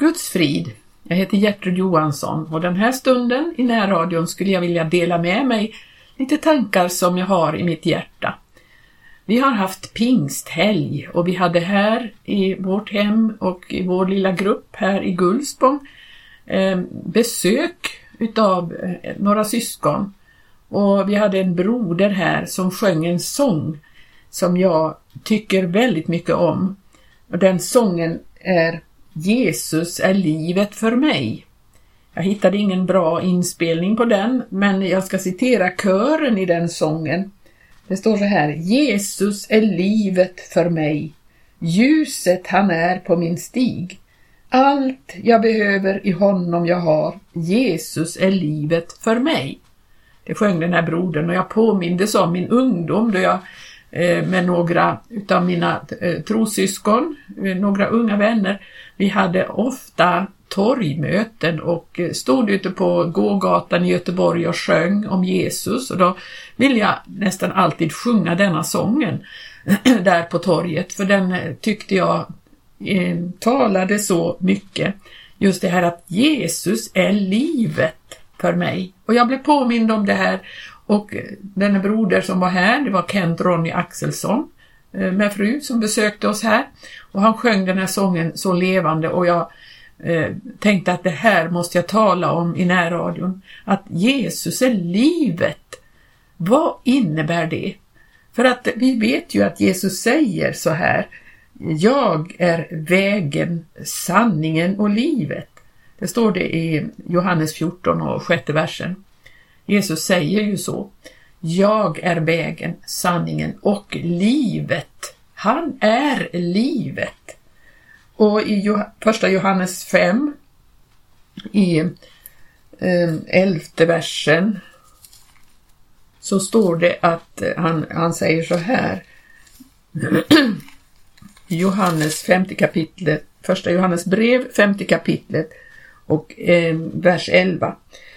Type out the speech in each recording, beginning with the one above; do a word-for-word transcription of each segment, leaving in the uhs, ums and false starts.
Guds frid. Jag heter Gertrud Johansson och den här stunden i närradion skulle jag vilja dela med mig lite tankar som jag har i mitt hjärta. Vi har haft pingsthelg och vi hade här i vårt hem och i vår lilla grupp här i Gullspång eh, besök utav eh, några syskon. Och vi hade en broder här som sjöng en sång som jag tycker väldigt mycket om. Och den sången är Jesus är livet för mig. Jag hittade ingen bra inspelning på den, men jag ska citera kören i den sången. Det står så här: Jesus är livet för mig. Ljuset han är på min stig. Allt jag behöver i honom jag har. Jesus är livet för mig. Det sjöng den här brodern och jag påmindes om min ungdom då jag eh, med några utav mina eh, trosyskon, eh, några unga vänner, vi hade ofta torgmöten och eh, stod ute på gågatan i Göteborg och sjöng om Jesus, och då vill jag nästan alltid sjunga denna sången där på torget, för den eh, tyckte jag eh, talade så mycket. Just det här att Jesus är livet för mig. Och jag blev påmind om det här, och den broder som var här, det var Kent Ronny Axelsson med fru som besökte oss här, och han sjöng den här sången så levande, och jag eh, tänkte att det här måste jag tala om i närradion, att Jesus är livet. Vad innebär det? För att vi vet ju att Jesus säger så här: jag är vägen, sanningen och livet. Det står det i Johannes fjorton och sjätte versen. Jesus säger ju så. Jag är vägen, sanningen och livet. Han är livet. Och i första Johannes fem, i eh, elfte versen, så står det att han, han säger så här. Johannes femte kapitlet, första Johannes brev, femte kapitlet och eh, vers elva.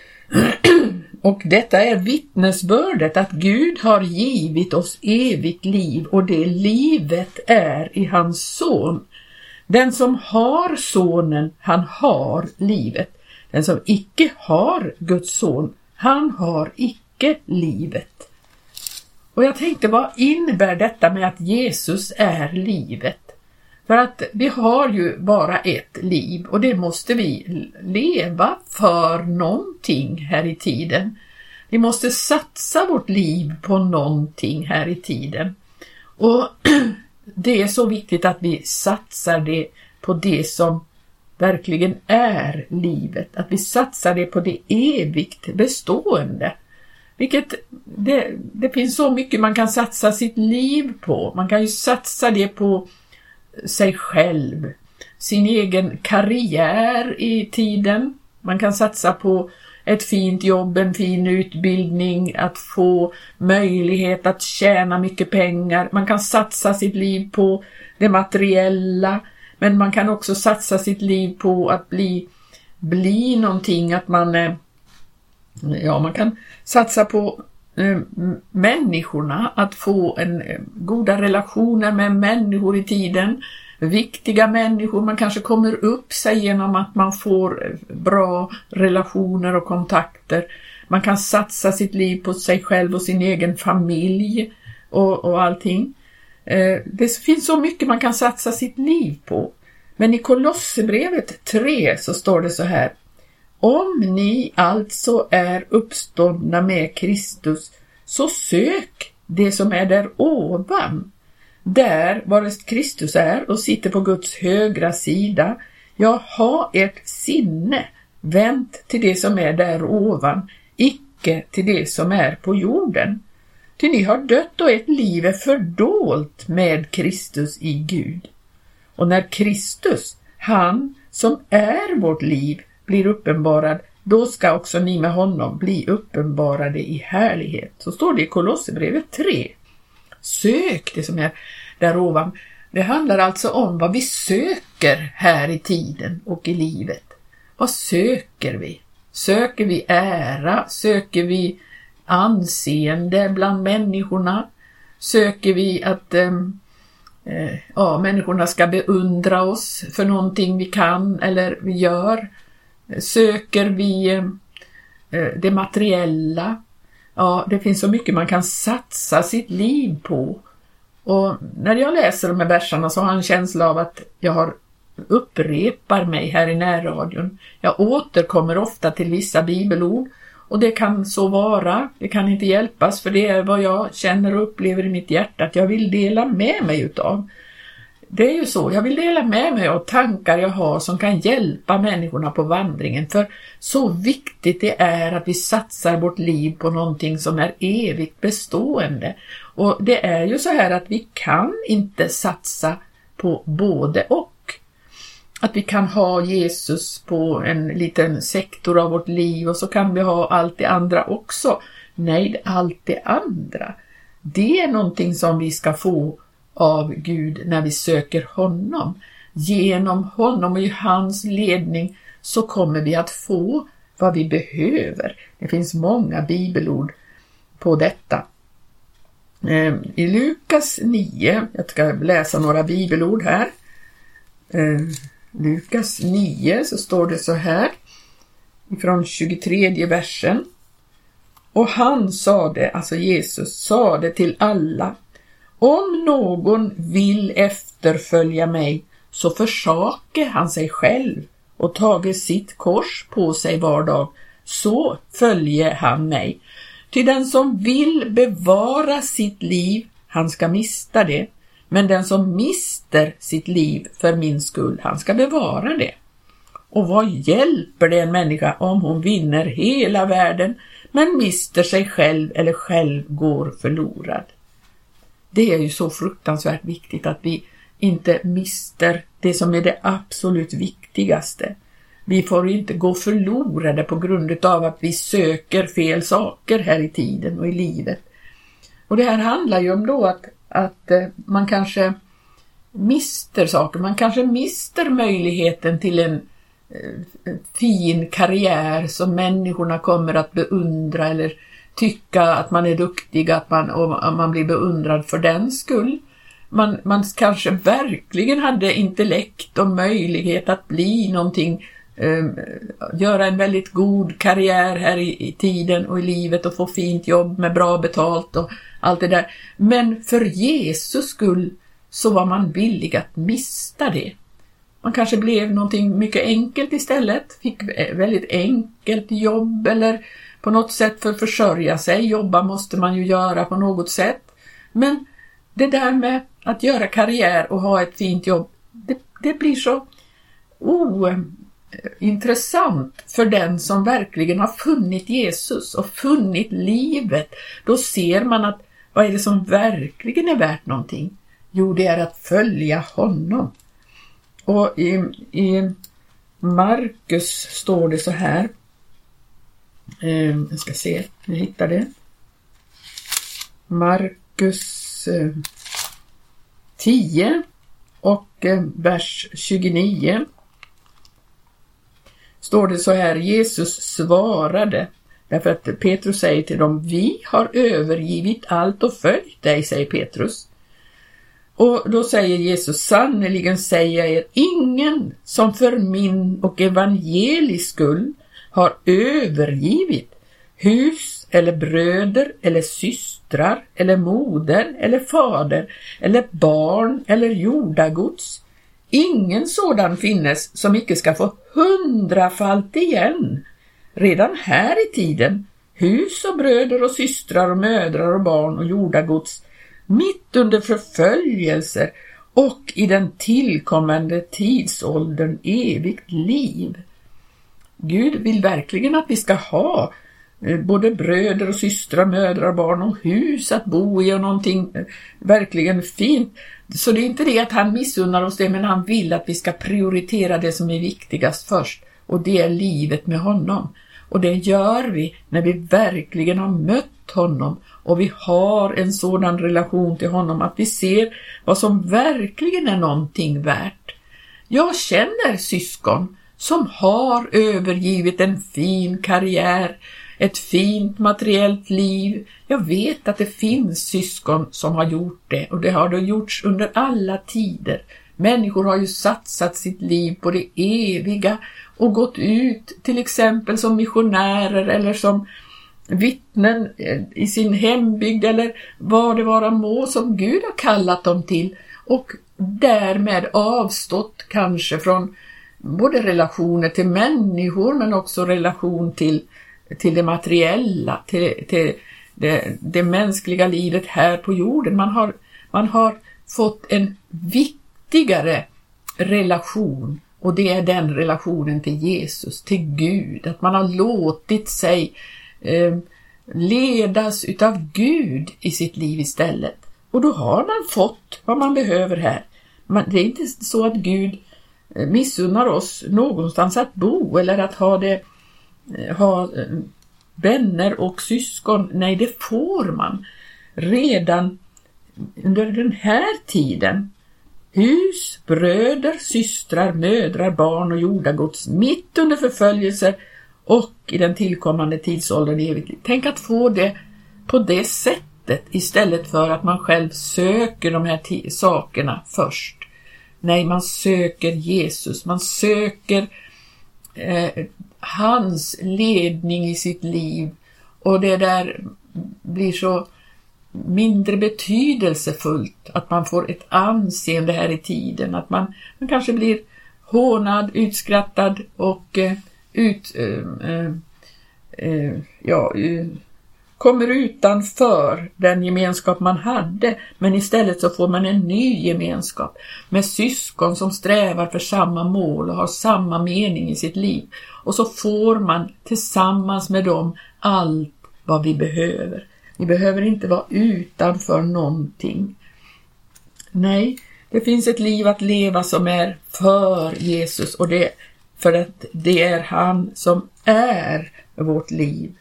Och detta är vittnesbördet att Gud har givit oss evigt liv, och det livet är i hans son. Den som har sonen, han har livet. Den som icke har Guds son, han har icke livet. Och jag tänkte, vad innebär detta med att Jesus är livet? För att vi har ju bara ett liv, och det måste vi leva för någonting här i tiden. Vi måste satsa vårt liv på någonting här i tiden. Och det är så viktigt att vi satsar det på det som verkligen är livet. Att vi satsar det på det evigt bestående. Vilket det, det finns så mycket man kan satsa sitt liv på. Man kan ju satsa det på sig själv, sin egen karriär i tiden. Man kan satsa på ett fint jobb, en fin utbildning, att få möjlighet att tjäna mycket pengar. Man kan satsa sitt liv på det materiella, men man kan också satsa sitt liv på att bli, bli någonting, att man, ja, man kan satsa på människorna, att få en goda relationer med människor i tiden, viktiga människor. Man kanske kommer upp sig genom att man får bra relationer och kontakter. Man kan satsa sitt liv på sig själv och sin egen familj och, och allting. Det finns så mycket man kan satsa sitt liv på. Men i Kolosserbrevet tre så står det så här: om ni alltså är uppståndna med Kristus, så sök det som är där ovan. Där var Kristus är och sitter på Guds högra sida. Ja, ha ert sinne vänt till det som är där ovan, icke till det som är på jorden. Ty ni har dött och ert liv är fördolt med Kristus i Gud. Och när Kristus, han som är vårt liv, blir uppenbarad, då ska också ni med honom bli uppenbarade i härlighet. Så står det i Kolosserbrevet tre. Sök det som är där ovan. Det handlar alltså om vad vi söker här i tiden och i livet. Vad söker vi? Söker vi ära? Söker vi anseende bland människorna? Söker vi att eh, eh, ja, människorna ska beundra oss för någonting vi kan eller vi gör. Söker vi eh, det materiella? Ja, det finns så mycket man kan satsa sitt liv på. Och när jag läser de här verserna så har jag en känsla av att jag har upprepar mig här i närradion. Jag återkommer ofta till vissa bibelord och det kan så vara, det kan inte hjälpas, för det är vad jag känner och upplever i mitt hjärta att jag vill dela med mig utav. Det är ju så, jag vill dela med mig av tankar jag har som kan hjälpa människorna på vandringen, för så viktigt det är att vi satsar vårt liv på någonting som är evigt bestående. Och det är ju så här att vi kan inte satsa på både och. Att vi kan ha Jesus på en liten sektor av vårt liv och så kan vi ha allt det andra också. Nej, allt det andra. Det är någonting som vi ska få av Gud när vi söker honom. Genom honom och i hans ledning så kommer vi att få vad vi behöver. Det finns många bibelord på detta. I Lukas nio, jag ska läsa några bibelord här. Lukas nio så står det så här från tjugotredje versen. Och han sade, alltså Jesus sade till alla: om någon vill efterfölja mig så försake han sig själv och tage sitt kors på sig var dag, så följer han mig. Till den som vill bevara sitt liv, han ska mista det. Men den som mister sitt liv för min skull, han ska bevara det. Och vad hjälper det en människa om hon vinner hela världen men mister sig själv eller själv går förlorad? Det är ju så fruktansvärt viktigt att vi inte mister det som är det absolut viktigaste. Vi får inte gå förlorade på grund av att vi söker fel saker här i tiden och i livet. Och det här handlar ju om då att att eh, man kanske mister saker, man kanske mister möjligheten till en eh, fin karriär som människorna kommer att beundra eller tycka att man är duktig, att man, och, att man blir beundrad för den skull. Man, man kanske verkligen hade intellekt och möjlighet att bli någonting, eh, göra en väldigt god karriär här i, i tiden och i livet och få fint jobb med bra betalt och allt det där. Men för Jesus skull så var man villig att mista det. Man kanske blev någonting mycket enkelt istället. Fick väldigt enkelt jobb eller på något sätt för att försörja sig. Jobba måste man ju göra på något sätt. Men det där med att göra karriär och ha ett fint jobb, det, det blir så ointressant för den som verkligen har funnit Jesus och funnit livet. Då ser man att vad är det som verkligen är värt någonting? Jo, det är att följa honom. Och i, i Markus står det så här. Eh, jag ska se, jag hittar det. Markus eh, tio och eh, vers tjugonio. Står det så här: Jesus svarade. Därför att Petrus säger till dem: vi har övergivit allt och följt dig, säger Petrus. Och då säger Jesus: sannoliken säger jag er, ingen som för min och evangelisk skull har övergivit hus eller bröder eller systrar eller moder eller fader eller barn eller jordagods. Ingen sådan finnes som icke ska få hundrafalt igen redan här i tiden, hus och bröder och systrar och mödrar och barn och jordagods, mitt under förföljelser och i den tillkommande tidsåldern evigt liv. Gud vill verkligen att vi ska ha både bröder och systrar, mödrar och barn och hus att bo i och någonting verkligen fint. Så det är inte det att han missunnar oss det, men han vill att vi ska prioritera det som är viktigast först. Och det är livet med honom. Och det gör vi när vi verkligen har mött honom. Och vi har en sådan relation till honom att vi ser vad som verkligen är någonting värt. Jag känner syskon som har övergivit en fin karriär, ett fint materiellt liv. Jag vet att det finns syskon som har gjort det, och det har det gjorts under alla tider. Människor har ju satsat sitt liv på det eviga och gått ut till exempel som missionärer eller som vittnen i sin hembygd eller vad det vara må som Gud har kallat dem till, och därmed avstått kanske från både relationer till människor men också relation till, till det materiella, till, till det, det mänskliga livet här på jorden. Man har, man har fått en viktigare relation, och det är den relationen till Jesus, till Gud. Att man har låtit sig eh, ledas utav Gud i sitt liv istället. Och då har man fått vad man behöver här. Man, det är inte så att Gud missunnar oss någonstans att bo eller att ha det ha vänner och syskon. Nej, det får man redan under den här tiden. Hus, bröder, systrar, mödrar, barn och jordagods mitt under förföljelse och i den tillkommande tidsåldern evigt. Tänk att få det på det sättet istället för att man själv söker de här t- sakerna först. Nej, man söker Jesus, man söker eh, hans ledning i sitt liv, och det där blir så mindre betydelsefullt att man får ett anseende här i tiden, att man, man kanske blir hånad, utskrattad och eh, ut, eh, eh, eh, ja, eh, kommer utanför den gemenskap man hade, men istället så får man en ny gemenskap med syskon som strävar för samma mål och har samma mening i sitt liv, och så får man tillsammans med dem allt vad vi behöver. Vi behöver inte vara utanför någonting. Nej, det finns ett liv att leva som är för Jesus, och det för att det är han som är vårt liv.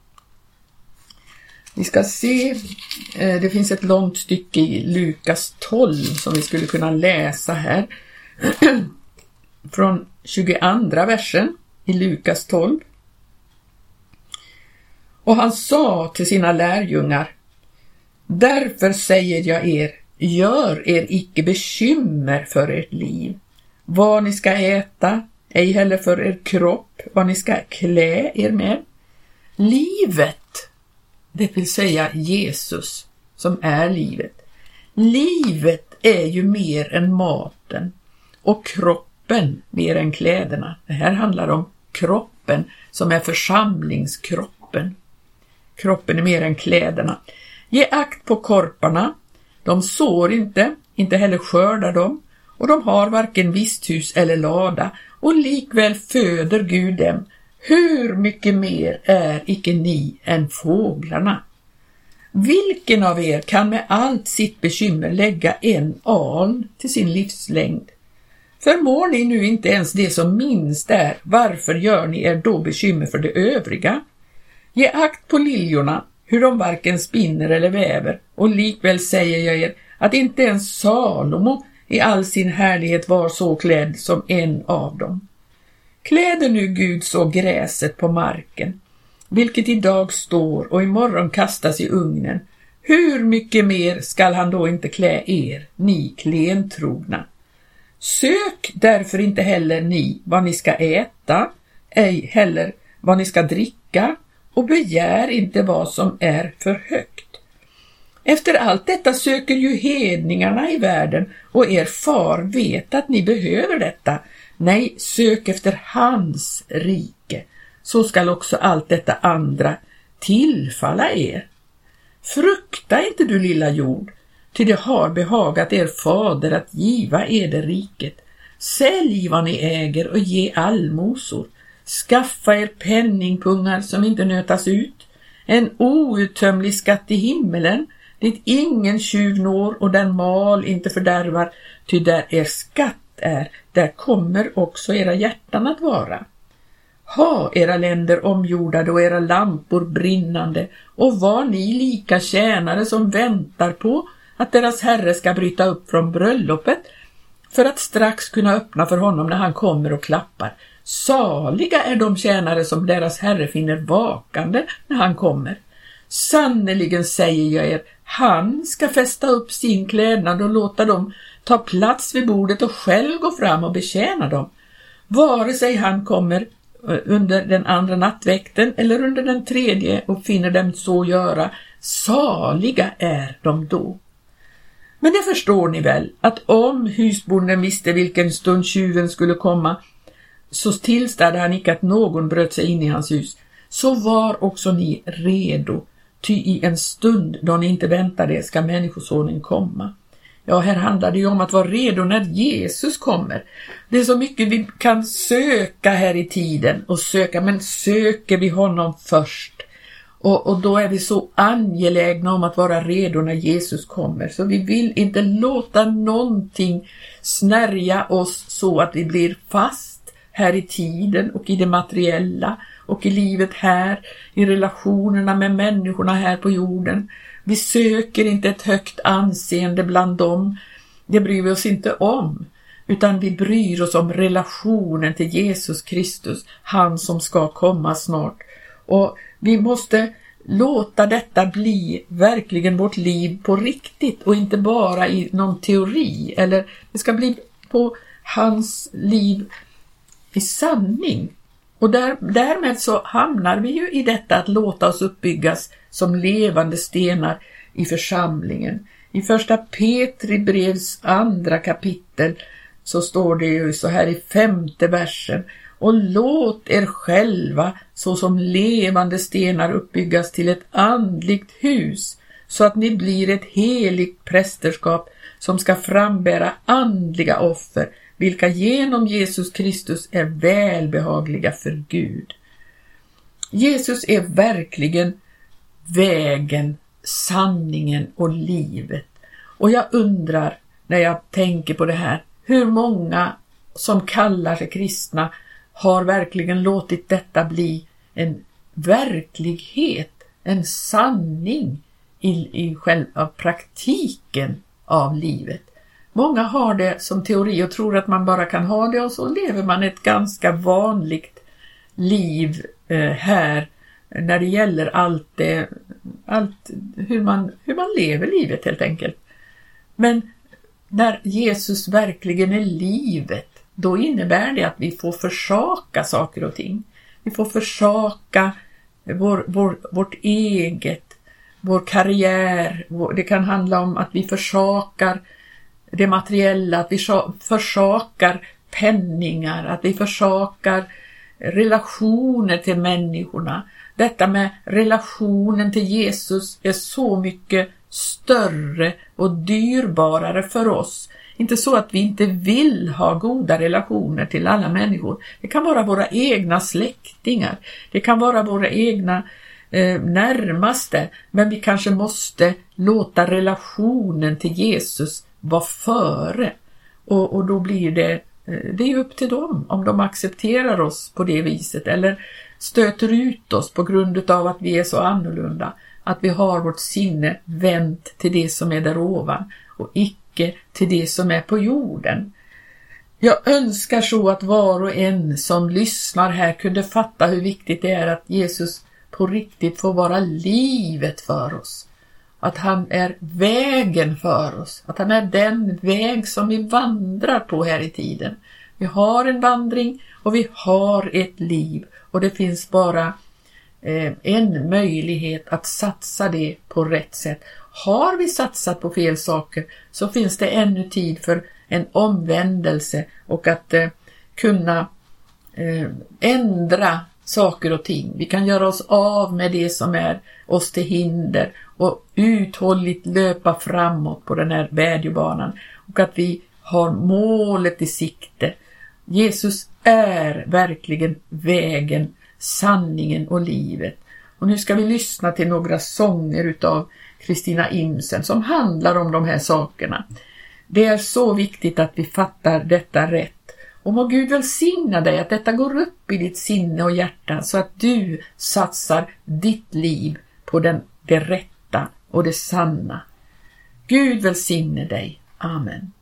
Vi ska se, det finns ett långt stycke i Lukas tolv som vi skulle kunna läsa här. Från tjugoandra versen i Lukas tolv. Och han sa till sina lärjungar: därför säger jag er, gör er icke bekymmer för ert liv, vad ni ska äta, ej heller för er kropp, vad ni ska klä er med. Livet, det vill säga Jesus som är livet. Livet är ju mer än maten och kroppen mer än kläderna. Det här handlar om kroppen som är församlingskroppen. Kroppen är mer än kläderna. Ge akt på korparna. De sår inte, inte heller skördar de, och de har varken visthus eller lada, och likväl föder Gud dem. Hur mycket mer är icke ni än fåglarna? Vilken av er kan med allt sitt bekymmer lägga en aln till sin livslängd? Förmår ni nu inte ens det som minst är, varför gör ni er då bekymmer för det övriga? Ge akt på liljorna, hur de varken spinner eller väver, och likväl säger jag er att inte ens Salomo i all sin härlighet var så klädd som en av dem. Kläder nu Gud så gräset på marken, vilket idag står och imorgon kastas i ugnen. Hur mycket mer skall han då inte klä er, ni klentrogna? Sök därför inte heller ni vad ni ska äta, ej heller vad ni ska dricka, och begär inte vad som är för högt. Efter allt detta söker ju hedningarna i världen, och er far vet att ni behöver detta. Nej, sök efter hans rike, så skall också allt detta andra tillfalla er. Frukta inte, du lilla jord, ty det har behagat er fader att giva er det riket. Sälj vad ni äger och ge allmosor. Skaffa er penningpungar som inte nötas ut, en outtömlig skatt i himmelen, dit ingen tjuv når och den mal inte fördärvar, ty där er skatt är, där kommer också era hjärtan att vara. Ha era länder omjordade och era lampor brinnande, och var ni lika tjänare som väntar på att deras herre ska bryta upp från bröllopet, för att strax kunna öppna för honom när han kommer och klappar, Saliga är de tjänare som deras herre finner vakande när han kommer. Sannoliken säger jag er, han ska fästa upp sin klädnad och låta dem ta plats vid bordet och själv gå fram och betjäna dem. Vare sig han kommer under den andra nattväkten eller under den tredje och finner dem så göra, saliga är de då. Men det förstår ni väl, att om husbonden visste vilken stund tjuven skulle komma, så tillstade han icke att någon bröt sig in i hans hus. Så var också ni redo, ty i en stund då ni inte väntade ska människosonen komma. Ja, här handlar det ju om att vara redo när Jesus kommer. Det är så mycket vi kan söka här i tiden och söka, men söker vi honom först? Och, och då är vi så angelägna om att vara redo när Jesus kommer. Så vi vill inte låta någonting snärja oss så att vi blir fast här i tiden och i det materiella och i livet här, i relationerna med människorna här på jorden. Vi söker inte ett högt anseende bland dem, det bryr vi oss inte om, utan vi bryr oss om relationen till Jesus Kristus, han som ska komma snart. Och vi måste låta detta bli verkligen vårt liv på riktigt och inte bara i någon teori, eller det ska bli på hans liv i sanning. Och där, därmed så hamnar vi ju i detta att låta oss uppbyggas som levande stenar i församlingen. I första Petri brevs andra kapitel så står det ju så här i femte versen: och låt er själva såsom levande stenar uppbyggas till ett andligt hus, så att ni blir ett heligt prästerskap som ska frambära andliga offer, vilka genom Jesus Kristus är välbehagliga för Gud. Jesus är verkligen vägen, sanningen och livet. Och jag undrar, när jag tänker på det här, hur många som kallar sig kristna har verkligen låtit detta bli en verklighet, en sanning i, i själva praktiken av livet. Många har det som teori och tror att man bara kan ha det, och så lever man ett ganska vanligt liv eh, här när det gäller allt det, allt hur man, hur man lever livet helt enkelt. Men när Jesus verkligen är livet, då innebär det att vi får försaka saker och ting. Vi får försaka vår, vår, vårt eget, vår karriär. Vår, det kan handla om att vi försakar det materiella, att vi försakar penningar, att vi försakar relationer till människorna. Detta med relationen till Jesus är så mycket större och dyrbarare för oss. Inte så att vi inte vill ha goda relationer till alla människor. Det kan vara våra egna släktingar. Det kan vara våra egna eh, närmaste. Men vi kanske måste låta relationen till Jesus vara före. Och, och då blir det, eh, det är upp till dem om de accepterar oss på det viset. Eller stöter ut oss på grund av att vi är så annorlunda. Att vi har vårt sinne vänt till det som är där ovan och icke till det som är på jorden. Jag önskar så att var och en som lyssnar här kunde fatta hur viktigt det är att Jesus på riktigt får vara livet för oss. Att han är vägen för oss. Att han är den väg som vi vandrar på här i tiden. Vi har en vandring och vi har ett liv. Och det finns bara eh, en möjlighet att satsa det på rätt sätt. Har vi satsat på fel saker så finns det ännu tid för en omvändelse och att eh, kunna eh, ändra saker och ting. Vi kan göra oss av med det som är oss till hinder och uthålligt löpa framåt på den här vädjobanan, och att vi har målet i sikte. Jesus är verkligen vägen, sanningen och livet. Och nu ska vi lyssna till några sånger utav Kristina Imsen som handlar om de här sakerna. Det är så viktigt att vi fattar detta rätt. Och må Gud välsigna dig att detta går upp i ditt sinne och hjärta så att du satsar ditt liv på den, det rätta och det sanna. Gud välsigne dig. Amen.